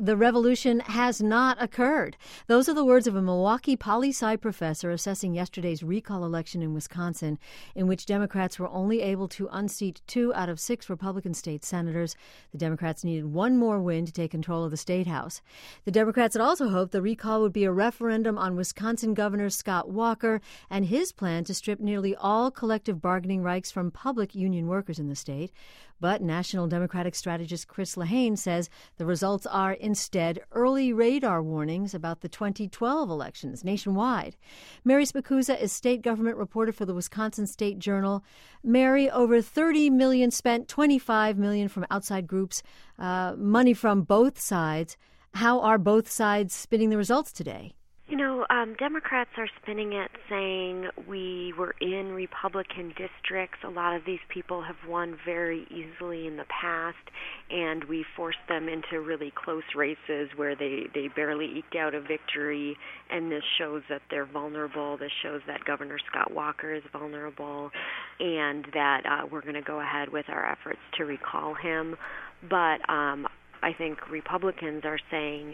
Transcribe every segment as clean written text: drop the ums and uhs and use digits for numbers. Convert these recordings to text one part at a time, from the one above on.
the revolution has not occurred. Those are the words of a Milwaukee poli-sci professor assessing yesterday's recall election in Wisconsin, in which Democrats were only able to unseat 2 out of 6 Republican state senators. The Democrats needed one more win to take control of the state house. The Democrats had also hoped the recall would be a referendum on Wisconsin Governor Scott Walker and his plan to strip nearly all collective bargaining rights from public union workers in the state. But National Democratic strategist Chris Lehane says the results are instead early radar warnings about the 2012 elections nationwide. Mary Spicuzza is state government reporter for the Wisconsin State Journal. Mary, over $30 million spent, $25 million from outside groups, money from both sides. How are both sides spinning the results today? Democrats are spinning it saying we were in Republican districts. A lot of these people have won very easily in the past, and we forced them into really close races where they barely eked out a victory, and this shows that they're vulnerable. This shows that Governor Scott Walker is vulnerable, and that we're going to go ahead with our efforts to recall him. But I think Republicans are saying,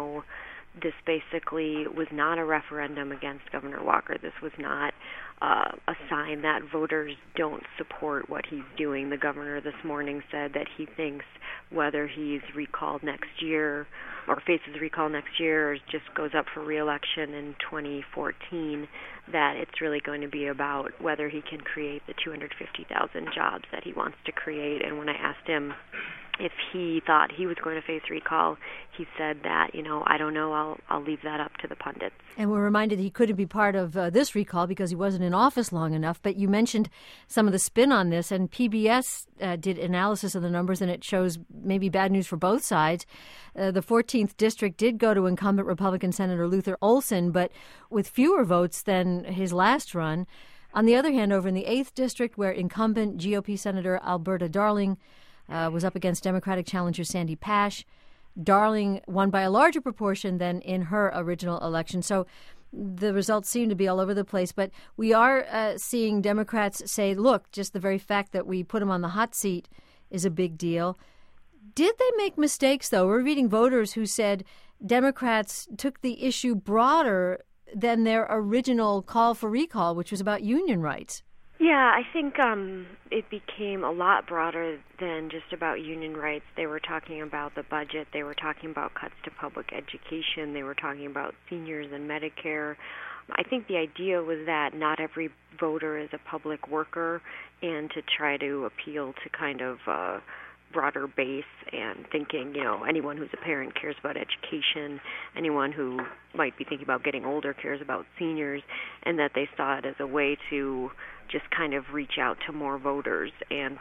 this basically was not a referendum against Governor Walker. This was not a sign that voters don't support what he's doing. The governor this morning said that he thinks whether he's recalled next year or faces recall next year or just goes up for re-election in 2014, that it's really going to be about whether he can create the 250,000 jobs that he wants to create. And when I asked him if he thought he was going to face recall, he said that, I don't know, I'll leave that up to the pundits. And we're reminded he couldn't be part of this recall because he wasn't in office long enough. But you mentioned some of the spin on this, and PBS did analysis of the numbers, and it shows maybe bad news for both sides. The 14th district did go to incumbent Republican Senator Luther Olson, but with fewer votes than his last run. On the other hand, over in the 8th district, where incumbent GOP Senator Alberta Darling was up against Democratic challenger Sandy Pash, Darling won by a larger proportion than in her original election. So the results seem to be all over the place. But we are seeing Democrats say, look, just the very fact that we put him on the hot seat is a big deal. Did they make mistakes, though? We're reading voters who said Democrats took the issue broader than their original call for recall, which was about union rights. Yeah, I think it became a lot broader than just about union rights. They were talking about the budget. They were talking about cuts to public education. They were talking about seniors and Medicare. I think the idea was that not every voter is a public worker, and to try to appeal to kind of broader base and thinking, anyone who's a parent cares about education, anyone who might be thinking about getting older cares about seniors, and that they saw it as a way to just kind of reach out to more voters. And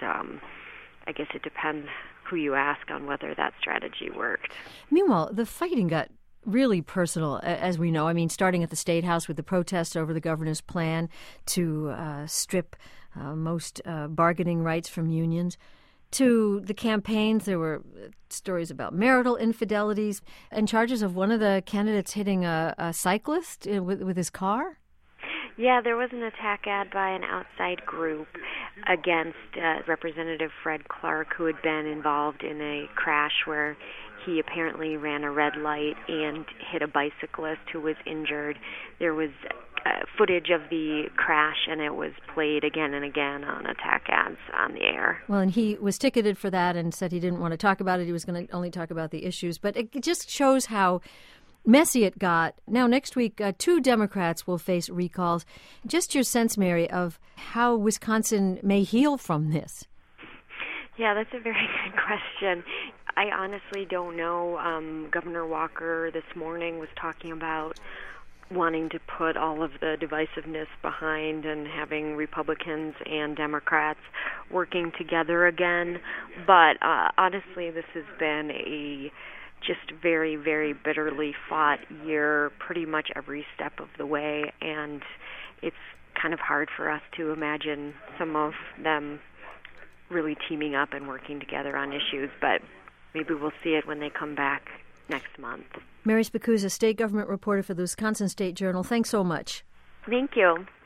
I guess it depends who you ask on whether that strategy worked. Meanwhile, the fighting got really personal, as we know. I mean, starting at the State House with the protests over the governor's plan to strip most bargaining rights from unions, to the campaigns. There were stories about marital infidelities and charges of one of the candidates hitting a cyclist with his car. Yeah, there was an attack ad by an outside group against Representative Fred Clark, who had been involved in a crash where he apparently ran a red light and hit a bicyclist who was injured. There was footage of the crash, and it was played again and again on attack ads on the air. Well, and he was ticketed for that and said he didn't want to talk about it. He was going to only talk about the issues. But it just shows how messy it got. Now, next week, 2 Democrats will face recalls. Just your sense, Mary, of how Wisconsin may heal from this. Yeah, that's a very good question. I honestly don't know. Governor Walker this morning was talking about wanting to put all of the divisiveness behind and having Republicans and Democrats working together again. But honestly, this has been a just very, very bitterly fought year pretty much every step of the way, and it's kind of hard for us to imagine some of them really teaming up and working together on issues, but maybe we'll see it when they come back next month. Mary Spicuzza, state government reporter for the Wisconsin State Journal. Thanks so much. Thank you.